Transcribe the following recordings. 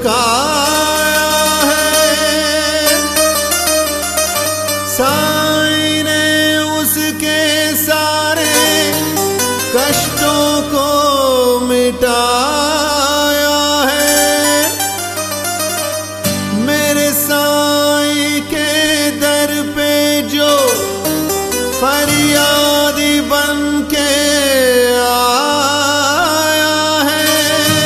झुकाया है। साईं ने उसके सारे कष्टों को मिटाया है। मेरे साईं के दर पे जो फरियादी बन के आया है,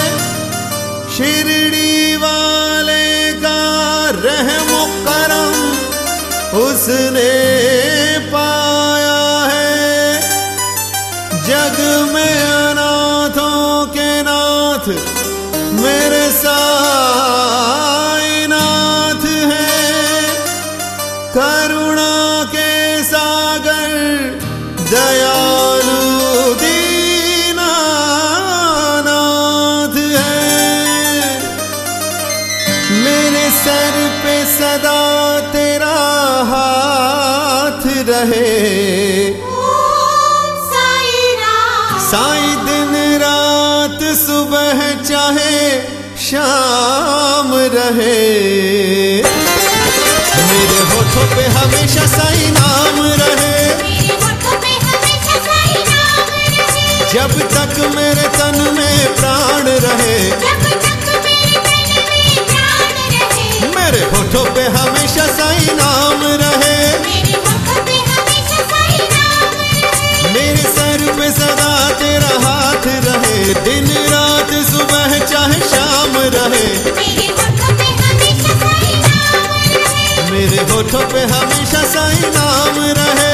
शिरडी वाले का रहम करम उसने पाया है। जग में अनाथों के नाथ मेरे साईं नाथ हैं। करुणा के सागर दयालु दीनानाथ है। मेरे सर पे सदा तेरा हाथ रहे। साईं दिन रात सुबह चाहे शाम रहे। मेरे होठों पे हमेशा साईं नाम रहे। जब तक मेरे तन में प्राण रहे। मेरे होठों पे हमेशा साईं नाम रहे। मेरे सर पे सदा तेरा हाथ रहे। दिन रात सुबह चाहे शाम रहे। मेरे होठों पे हमेशा साईं नाम रहे।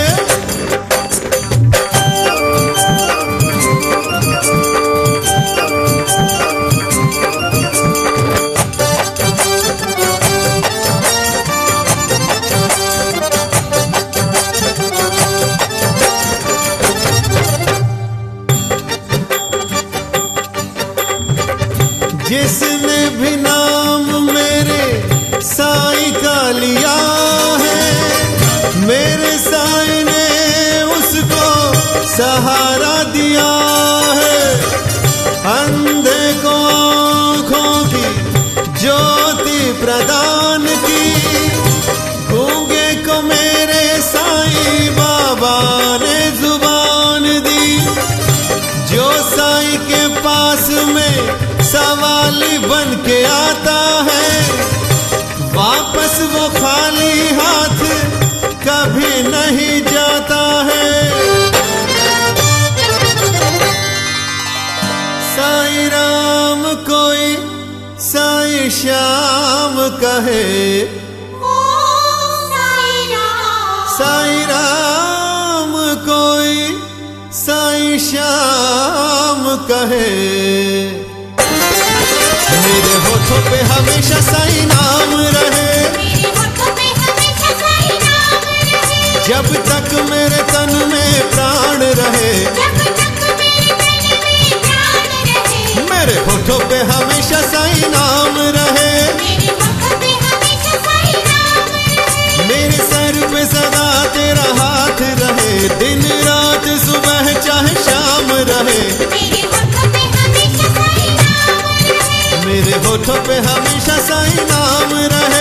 जिसने भी नाम मेरे साईं का लिया है, मेरे साईं ने उसको सहारा दिया है। अंधे को आँखों की ज्योति प्रदान की। गूंगे को मेरे साईं बाबा ने जुबान दी। जो साईं के पास में सवाली बन के आता है, वापस वो खाली हाथ कभी नहीं जाता है। साईं राम कोई साईं श्याम कहे। साईं राम कोई साईं श्याम कहे। मेरे होठों पे हमेशा साईं नाम रहे। जब तक मेरे तन में प्राण रहे। मेरे होठों पे हमेशा साईं नाम रहे। मेरे सर पे सदा तेरा हाथ रहे। दिन रात सुबह चाहे शाम रहे। मेरे होठों पे हमेशा साईं नाम रहे।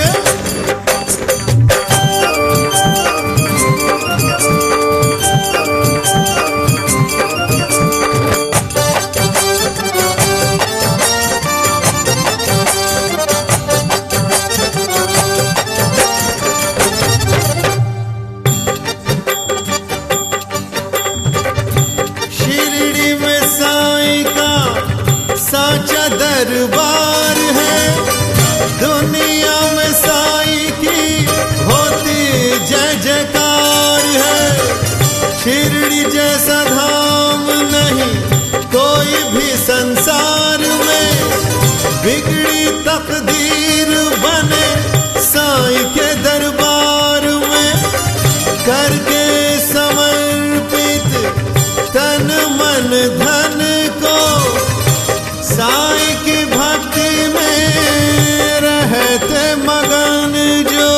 शिरडी में साईं का साचा दरबार है। दुनिया में साईं की होती जय जयकार है। शिरडी जैसा धाम नहीं कोई भी संसार में। बिगड़ी तकदीर बने साईं के दरबार में। करके समर्पित तन मन धन को साईं की भक्ति में रहते मगन। जो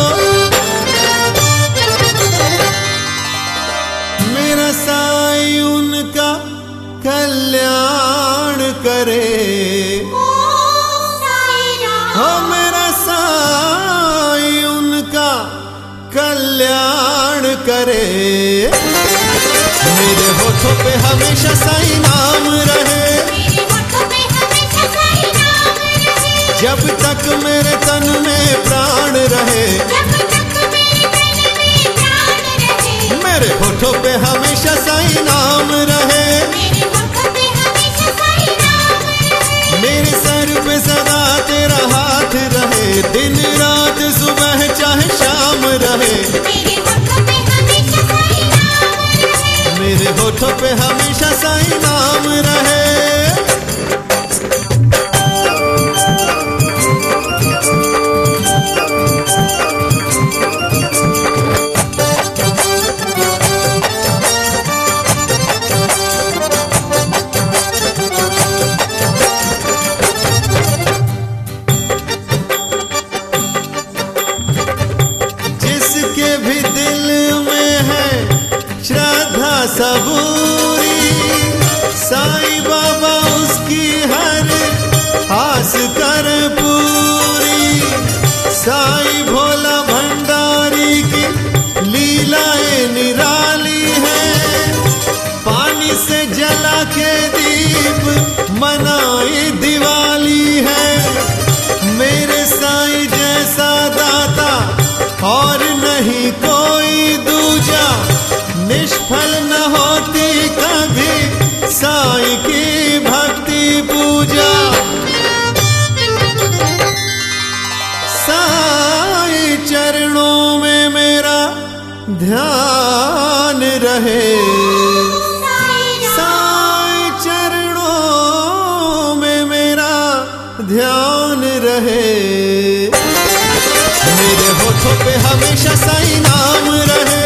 मेरा साईं उनका कल्याण करे। हो मेरा साईं उनका कल्याण करे। मेरे होठों पे हमेशा साईं नाम रहे, जब तक मेरे तन में प्राण रहे। मेरे होठों पे हमेशा साईं नाम रहे, मेरे सर पे सदा तेरा हाथ रहे, दिन रात सुबह चाहे शाम रहे। मेरे होठों पे हमेशा साईं नाम रहे। जिसके भी दिल में है श्रद्धा सबूरी, साईं बाबा उसकी हर आस कर पूरी। साईं भोला भंडारी की लीलाएं निराली है, पानी से जला के दीप मनाई दिवाली है। मेरे साईं जैसा दाता और नहीं कोई दूजा, निष्फल न होती कभी साईं की भक्ति पूजा। साईं चरणों में मेरा ध्यान रहे, साईं चरणों में मेरा ध्यान रहे। मेरे होठों पे हमेशा साईं नाम रहे,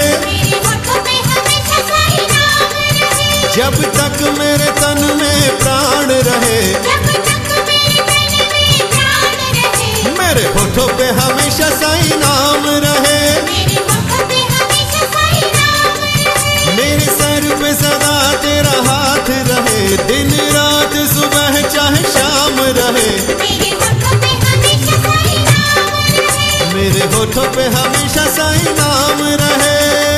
जब तक मेरे तन में प्राण रहे। मेरे होठों पे हमेशा साईं नाम रहे, मेरे सर पे सदा तेरा हाथ रहे, दिन रात सुबह चाहे शाम रहे। मेरे होठों पे हमेशा साईं नाम रहे।